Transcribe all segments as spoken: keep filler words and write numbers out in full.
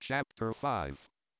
Chapter five.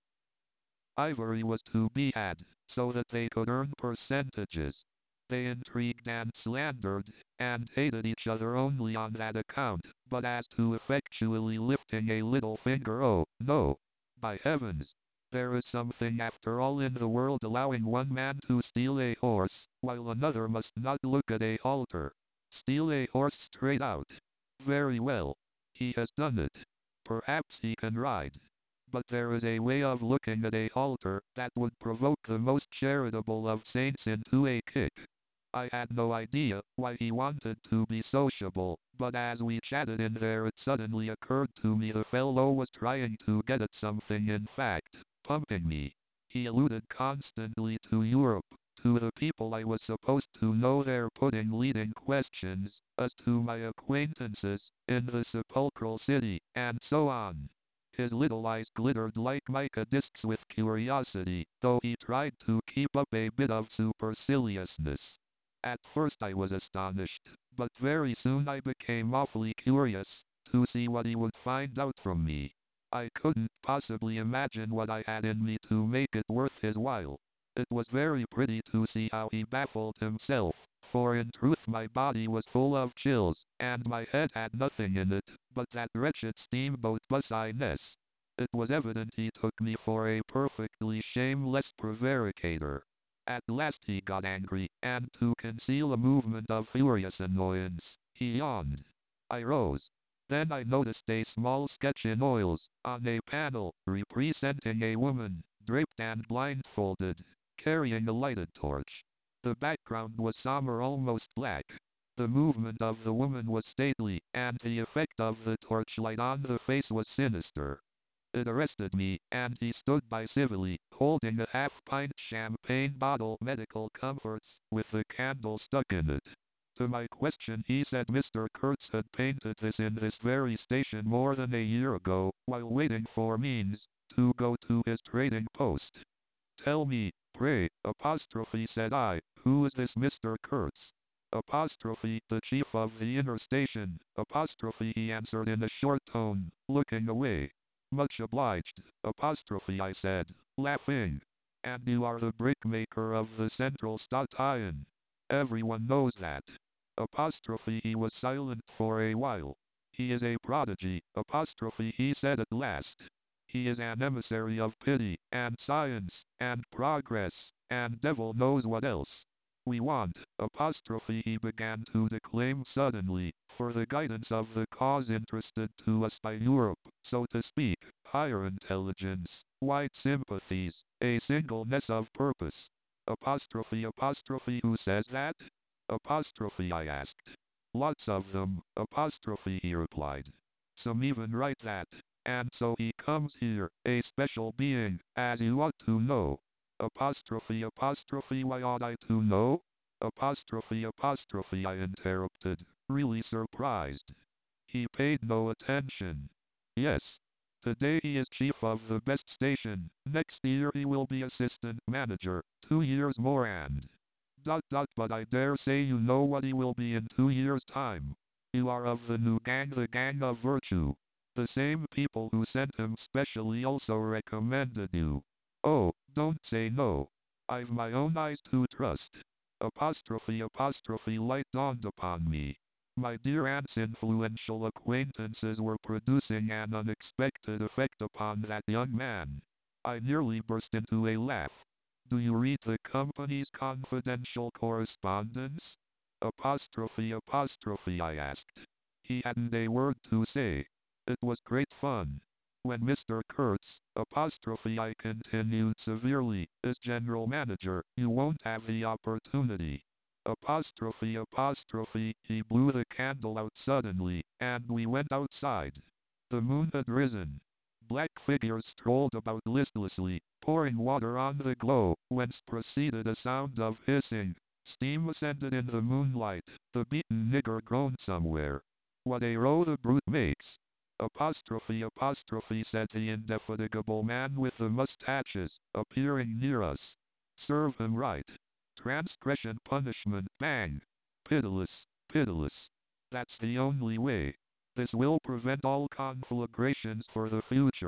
Ivory was to be had, so that they could earn percentages. They intrigued and slandered, and hated each other only on that account, but as to effectually lifting a little finger, oh, no! By heavens! There is something after all in the world allowing one man to steal a horse, while another must not look at a halter. Steal a horse straight out. Very well. He has done it. Perhaps he can ride. But there is a way of looking at a halter that would provoke the most charitable of saints into a kick. I had no idea why he wanted to be sociable, but as we chatted in there it suddenly occurred to me the fellow was trying to get at something, in fact, pumping me. He alluded constantly to Europe, to the people I was supposed to know there, putting leading questions as to my acquaintances in the sepulchral city, and so on. His little eyes glittered like mica discs with curiosity, though he tried to keep up a bit of superciliousness. At first I was astonished, but very soon I became awfully curious to see what he would find out from me. I couldn't possibly imagine what I had in me to make it worth his while. It was very pretty to see how he baffled himself, for in truth my body was full of chills, and my head had nothing in it but that wretched steamboat bus Inez. It was evident he took me for a perfectly shameless prevaricator. At last he got angry, and to conceal a movement of furious annoyance, he yawned. I rose. Then I noticed a small sketch in oils, on a panel, representing a woman, draped and blindfolded, carrying a lighted torch. The background was somber, almost black. The movement of the woman was stately, and the effect of the torchlight on the face was sinister. It arrested me, and he stood by civilly, holding a half-pint champagne bottle, medical comforts, with the candle stuck in it. To my question he said Mister Kurtz had painted this in this very station more than a year ago, while waiting for means to go to his trading post. Tell me, pray, apostrophe, said I, who is this Mister Kurtz? Apostrophe, the chief of the inner station, apostrophe, he answered in a short tone, looking away. Much obliged, apostrophe, I said, laughing. And you are the brickmaker of the Central Station. Everyone knows that. Apostrophe, he was silent for a while. He is a prodigy, apostrophe, he said at last. He is an emissary of pity, and science, and progress, and devil knows what else. We want, apostrophe, he began to declaim suddenly, for the guidance of the cause interested to us by Europe, so to speak, higher intelligence, wide sympathies, a singleness of purpose. Apostrophe, apostrophe, who says that? Apostrophe, I asked. Lots of them, apostrophe, he replied. Some even write that. And so he comes here, a special being, as you ought to know. Apostrophe, apostrophe, why ought I to know? Apostrophe, apostrophe, I interrupted, really surprised. He paid no attention. Yes. Today he is chief of the best station, next year he will be assistant manager, two years more and... Dot dot, but I dare say you know what he will be in two years' time. You are of the new gang, the gang of virtue. The same people who sent him specially also recommended you. Oh, don't say no. I've my own eyes to trust. Apostrophe, apostrophe, light dawned upon me. My dear aunt's influential acquaintances were producing an unexpected effect upon that young man. I nearly burst into a laugh. Do you read the company's confidential correspondence? Apostrophe, apostrophe, I asked. He hadn't a word to say. It was great fun. When Mister Kurtz, apostrophe, I continued severely, is general manager, you won't have the opportunity. Apostrophe, apostrophe, he blew the candle out suddenly, and we went outside. The moon had risen. Black figures strolled about listlessly, pouring water on the glow, whence proceeded a sound of hissing. Steam ascended in the moonlight. The beaten nigger groaned somewhere. What a row the brute makes! Apostrophe, apostrophe, said the indefatigable man with the mustaches, appearing near us. Serve him right. Transgression, punishment, bang! Pitiless, pitiless. That's the only way. This will prevent all conflagrations for the future.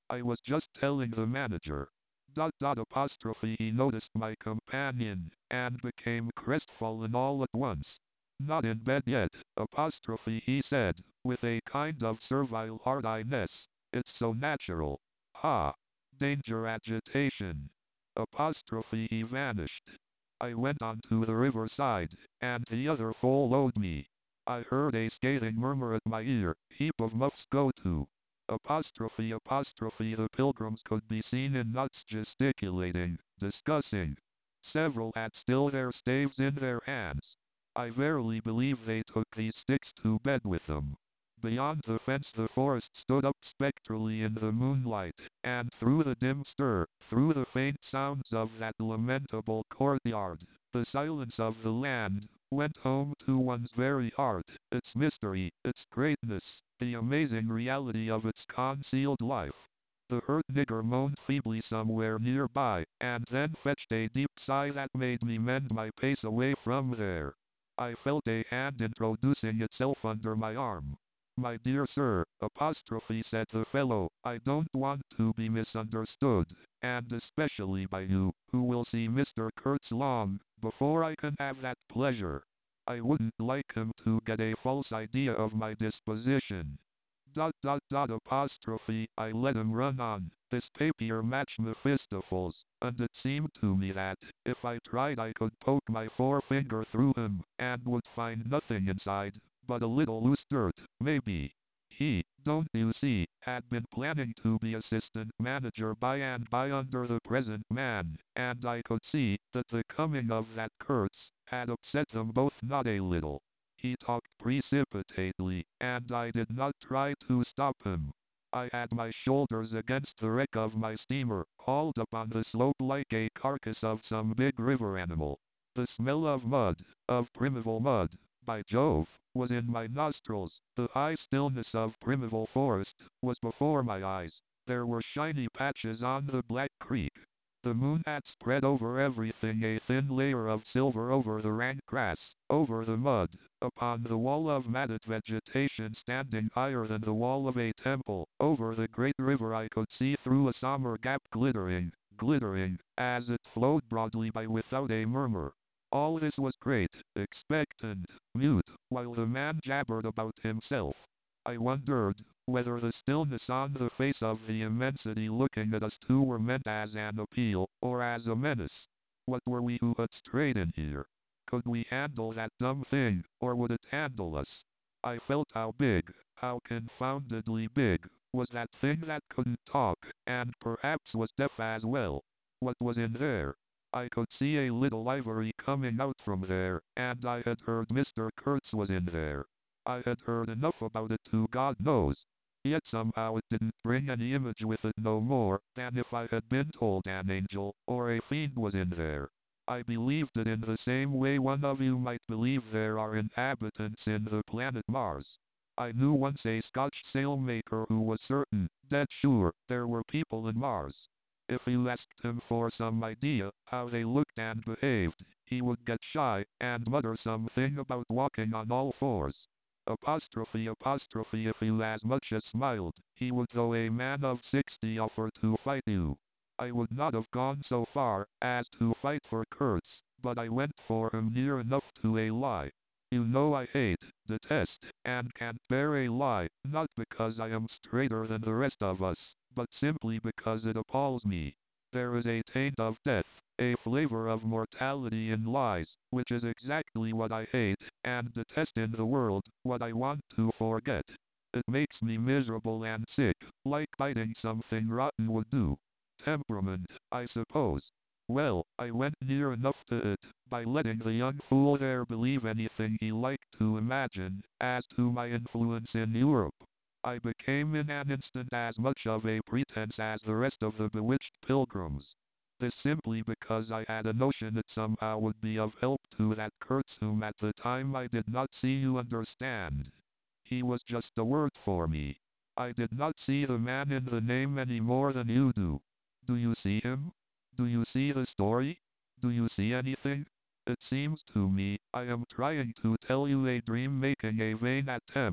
I was just telling the manager. Dot dot apostrophe he noticed my companion, and became crestfallen all at once. Not in bed yet, apostrophe he said, with a kind of servile hard-eyedness. It's so natural. Ha! Danger agitation. Apostrophe he vanished. I went on to the riverside, and the other followed me. I heard a scathing murmur at my ear, heap of muffs go to. Apostrophe apostrophe the pilgrims could be seen in knots gesticulating, discussing. Several had still their staves in their hands. I verily believe they took these sticks to bed with them. Beyond the fence the forest stood up spectrally in the moonlight, and through the dim stir, through the faint sounds of that lamentable courtyard, the silence of the land, went home to one's very heart, its mystery, its greatness, the amazing reality of its concealed life. The hurt nigger moaned feebly somewhere nearby, and then fetched a deep sigh that made me mend my pace away from there. I felt a hand introducing itself under my arm. My dear sir, apostrophe said the fellow, I don't want to be misunderstood, and especially by you, who will see Mister Kurtz long, before I can have that pleasure. I wouldn't like him to get a false idea of my disposition. Dot dot dot apostrophe, I let him run on, this papier match Mephistopheles, and it seemed to me that, if I tried I could poke my forefinger through him, and would find nothing inside, but a little loose dirt, maybe. He, don't you see, had been planning to be assistant manager by and by under the present man, and I could see that the coming of that Kurtz had upset them both not a little. He talked precipitately, and I did not try to stop him. I had my shoulders against the wreck of my steamer, hauled up on the slope like a carcass of some big river animal. The smell of mud, of primeval mud, by Jove, was in my nostrils. The high stillness of primeval forest was before my eyes. There were shiny patches on the Black Creek. The moon had spread over everything a thin layer of silver over the rank grass, over the mud, upon the wall of matted vegetation standing higher than the wall of a temple, over the great river I could see through a somber gap glittering, glittering, as it flowed broadly by without a murmur. All this was great, expectant, mute, while the man jabbered about himself. I wondered whether the stillness on the face of the immensity looking at us two were meant as an appeal, or as a menace. What were we who had strayed in here? Could we handle that dumb thing, or would it handle us? I felt how big, how confoundedly big, was that thing that couldn't talk, and perhaps was deaf as well. What was in there? I could see a little ivory coming out from there, and I had heard Mister Kurtz was in there. I had heard enough about it to God knows. Yet somehow it didn't bring any image with it no more than if I had been told an angel or a fiend was in there. I believed it in the same way one of you might believe there are inhabitants in the planet Mars. I knew once a Scotch sailmaker who was certain, dead sure, there were people in Mars. If you asked him for some idea how they looked and behaved, he would get shy and mutter something about walking on all fours. Apostrophe apostrophe if you as much as smiled, he would though a man of sixty offer to fight you. I would not have gone so far as to fight for Kurtz, but I went for him near enough to a lie. You know I hate, detest, and can't bear a lie, not because I am straighter than the rest of us, but simply because it appalls me. There is a taint of death, a flavor of mortality in lies, which is exactly what I hate and detest in the world, what I want to forget. It makes me miserable and sick, like biting something rotten would do. Temperament, I suppose. Well, I went near enough to it, by letting the young fool there believe anything he liked to imagine, as to my influence in Europe. I became in an instant as much of a pretense as the rest of the bewitched pilgrims. This simply because I had a notion it somehow would be of help to that Kurtz whom at the time I did not see you understand. He was just a word for me. I did not see the man in the name any more than you do. Do you see him? Do you see the story? Do you see anything? It seems to me I am trying to tell you a dream making a vain attempt,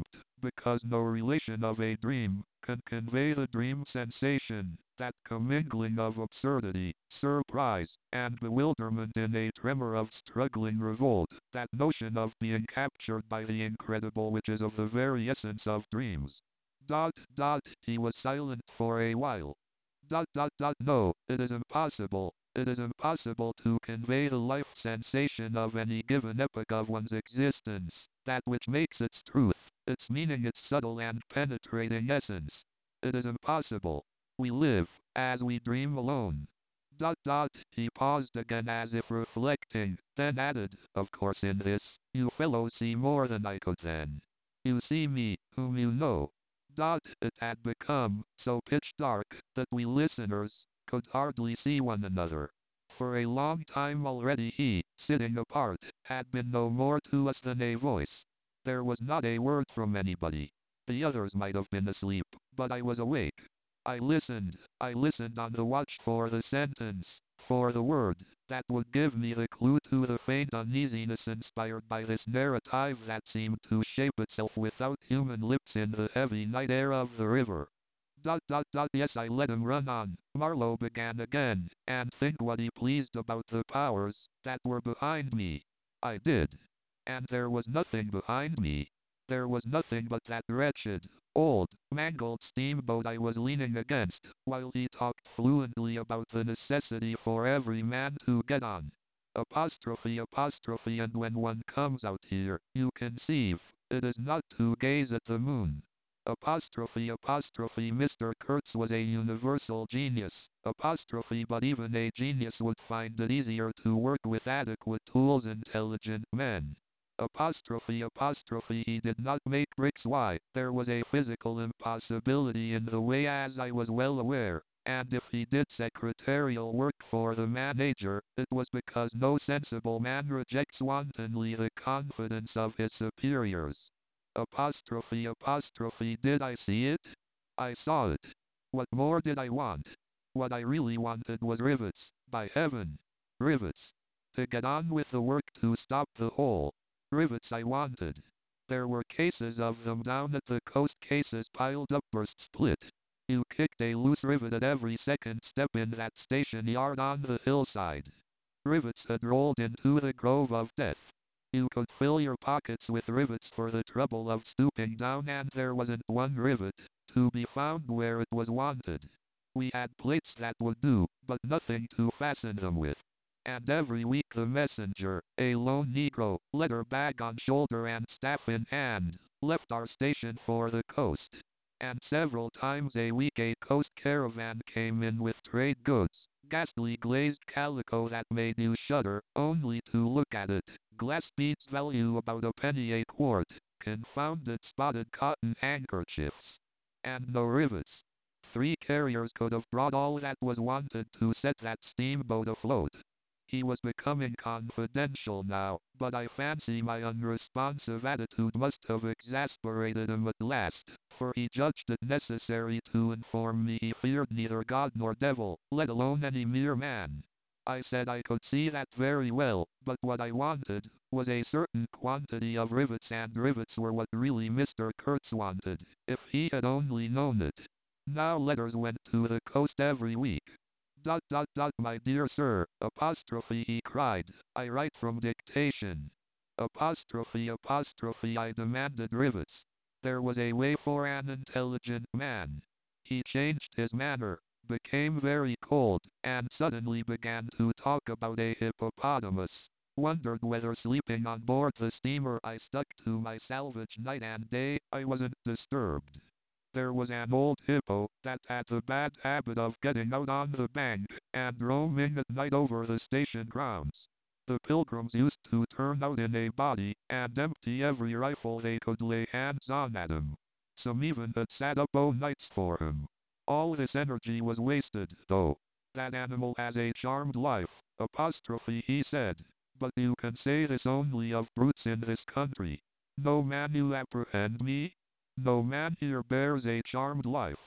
because no relation of a dream can convey the dream sensation, that commingling of absurdity, surprise, and bewilderment in a tremor of struggling revolt, that notion of being captured by the incredible which is of the very essence of dreams. Dot, dot, he was silent for a while. Dot, dot, dot, no, it is impossible. It is impossible to convey the life sensation of any given epoch of one's existence, that which makes its truth, its meaning, its subtle and penetrating essence. It is impossible. We live, as we dream alone. Dot, dot, he paused again as if reflecting, then added, of course in this, you fellows see more than I could then. You see me, whom you know. Dot, it had become so pitch dark that we listeners could hardly see one another. For a long time already he, sitting apart, had been no more to us than a voice. There was not a word from anybody. The others might have been asleep, but I was awake. I listened, I listened on the watch for the sentence, for the word, that would give me the clue to the faint uneasiness inspired by this narrative that seemed to shape itself without human lips in the heavy night air of the river. Dot, dot, dot, yes, I let him run on, Marlowe began again, and think what he pleased about the powers that were behind me. I did. And there was nothing behind me. There was nothing but that wretched, old, mangled steamboat I was leaning against, while he talked fluently about the necessity for every man to get on. Apostrophe, apostrophe, and when one comes out here, you conceive, it is not to gaze at the moon. Apostrophe, apostrophe, Mister Kurtz was a universal genius, apostrophe, but even a genius would find it easier to work with adequate tools, intelligent men. Apostrophe, apostrophe, he did not make bricks. Why, there was a physical impossibility in the way, as I was well aware, and if he did secretarial work for the manager, it was because no sensible man rejects wantonly the confidence of his superiors. Apostrophe, apostrophe, did I see it? I saw it. What more did I want? What I really wanted was rivets, by heaven. Rivets. To get on with the work, to stop the hole. Rivets I wanted. There were cases of them down at the coast, cases piled up, burst, split. You kicked a loose rivet at every second step in that station yard on the hillside. Rivets had rolled into the grove of death. You could fill your pockets with rivets for the trouble of stooping down, and there wasn't one rivet to be found where it was wanted. We had plates that would do, but nothing to fasten them with. And every week the messenger, a lone Negro, letter bag on shoulder and staff in hand, left our station for the coast. And several times a week a coast caravan came in with trade goods, ghastly glazed calico that made you shudder only to look at it, glass beads value about a penny a quart, confounded spotted cotton handkerchiefs, and no rivets. Three carriers could have brought all that was wanted to set that steamboat afloat. He was becoming confidential now, but I fancy my unresponsive attitude must have exasperated him at last, for he judged it necessary to inform me he feared neither God nor devil, let alone any mere man. I said I could see that very well, but what I wanted was a certain quantity of rivets, and rivets were what really Mister Kurtz wanted, if he had only known it. Now letters went to the coast every week. Dot, dot, dot, my dear sir, apostrophe, he cried, I write from dictation. Apostrophe, apostrophe, I demanded rivets. There was a way for an intelligent man. He changed his manner, became very cold, and suddenly began to talk about a hippopotamus. Wondered whether sleeping on board the steamer I stuck to my salvage night and day, I wasn't disturbed. There was an old hippo that had the bad habit of getting out on the bank and roaming at night over the station grounds. The pilgrims used to turn out in a body and empty every rifle they could lay hands on at him. Some even had sat up o' nights for him. All this energy was wasted, though. That animal has a charmed life, apostrophe, he said. But you can say this only of brutes in this country. No man, you apprehend me? No man here bears a charmed life.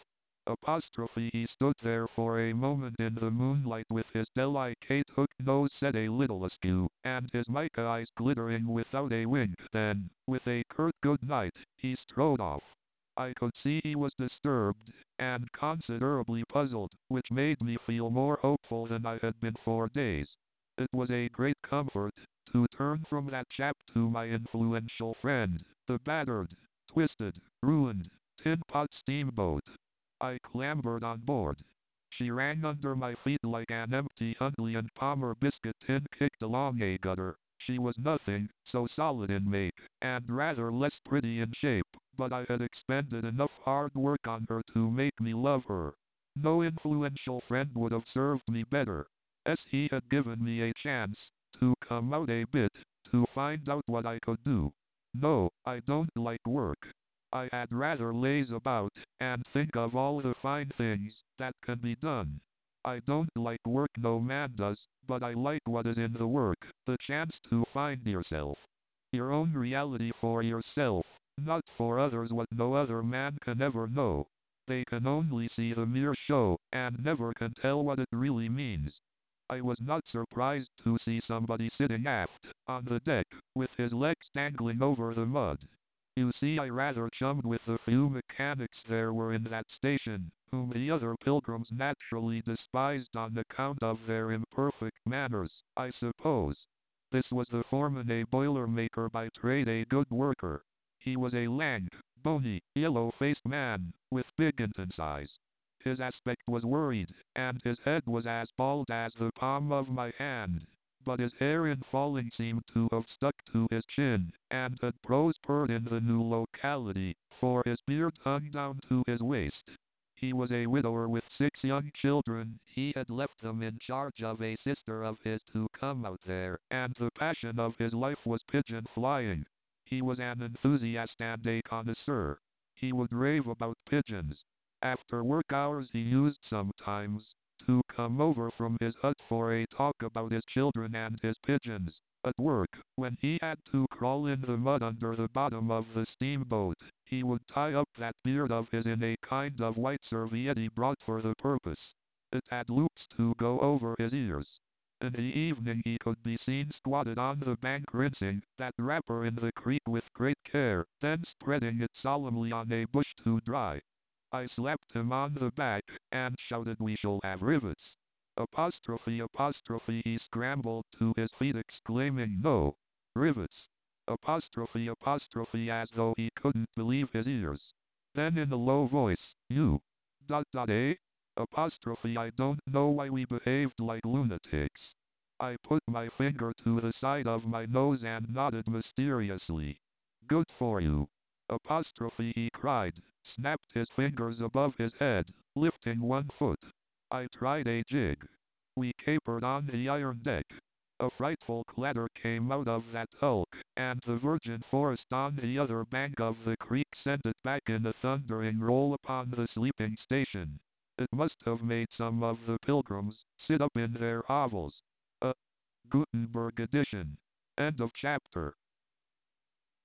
Apostrophe He stood there for a moment in the moonlight with his delicate hook nose set a little askew, and his mica eyes glittering without a wink. Then, with a curt good night, he strode off. I could see he was disturbed, and considerably puzzled, which made me feel more hopeful than I had been for days. It was a great comfort to turn from that chap to my influential friend, the battered, twisted, ruined, tin pot steamboat. I clambered on board. She rang under my feet like an empty Huntley and Palmer biscuit tin kicked along a gutter. She was nothing, so solid in make, and rather less pretty in shape, but I had expended enough hard work on her to make me love her. No influential friend would have served me better. As he had given me a chance to come out a bit, to find out what I could do. No, I don't like work. I had rather laze about, and think of all the fine things that can be done. I don't like work, no man does, but I like what is in the work, the chance to find yourself. Your own reality for yourself, not for others what no other man can ever know. They can only see the mere show, and never can tell what it really means. I was not surprised to see somebody sitting aft, on the deck, with his legs dangling over the mud. You see, I rather chummed with the few mechanics there were in that station, whom the other pilgrims naturally despised on account of their imperfect manners, I suppose. This was the foreman, a boiler-maker by trade, a good worker. He was a lank, bony, yellow-faced man, with big intense eyes. His aspect was worried, and his head was as bald as the palm of my hand. But his hair in falling seemed to have stuck to his chin, and had prospered in the new locality, for his beard hung down to his waist. He was a widower with six young children. He had left them in charge of a sister of his to come out there, and the passion of his life was pigeon flying. He was an enthusiast and a connoisseur. He would rave about pigeons. After work hours he used sometimes to come over from his hut for a talk about his children and his pigeons. At work, when he had to crawl in the mud under the bottom of the steamboat, he would tie up that beard of his in a kind of white serviette he brought for the purpose. It had loops to go over his ears. In the evening he could be seen squatted on the bank rinsing that wrapper in the creek with great care, then spreading it solemnly on a bush to dry. I slapped him on the back, and shouted, "We shall have rivets." Apostrophe, apostrophe, he scrambled to his feet exclaiming, "No! Rivets!" Apostrophe, apostrophe, as though he couldn't believe his ears. Then in a low voice, "You! Dot dot eh?" Apostrophe, I don't know why we behaved like lunatics. I put my finger to the side of my nose and nodded mysteriously. "Good for you." Apostrophe, he cried, snapped his fingers above his head, lifting one foot. I tried a jig. We capered on the iron deck. A frightful clatter came out of that hulk, and the virgin forest on the other bank of the creek sent it back in a thundering roll upon the sleeping station. It must have made some of the pilgrims sit up in their hovels. A Gutenberg edition. End of chapter.